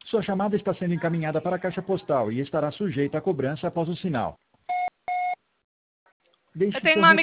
Sua chamada está sendo encaminhada para a caixa postal e estará sujeita a cobrança após o sinal. Deixe Eu tenho seu uma amiga